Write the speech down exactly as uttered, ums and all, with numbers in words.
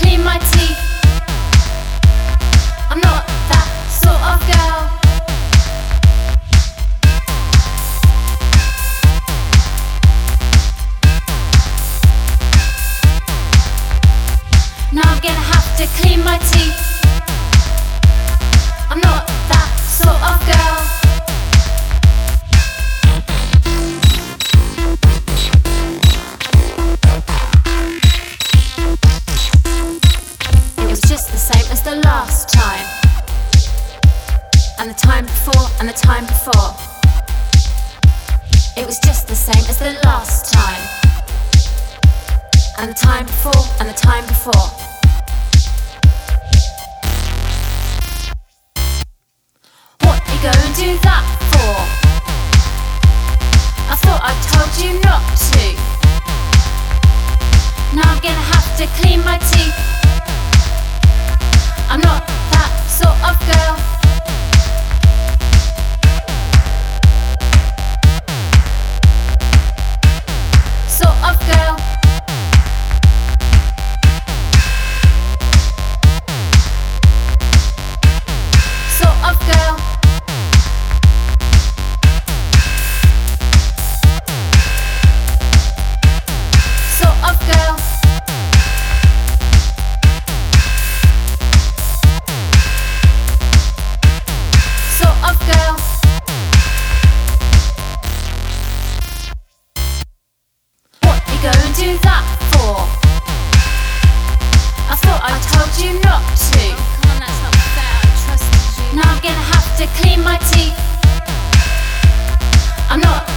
clean my teeth. I'm not that sort of girl. Now I'm gonna have to clean my teeth. I'm not that sort of girl. It was just the same as the last time, and the time before, and the time before. It was just the same as the last time, and the time before, and the time before. What you gonna do that for? I thought I told you not to. Now I'm gonna have to clean my teeth. I'm not that sort of girl. Sort of girl. Sort of girl. Sort of girl. Sort of girl. What you gonna do that for? I thought I told you not to. Come on, that's not fair. I trusted you. Now I'm gonna have to clean my teeth. I'm not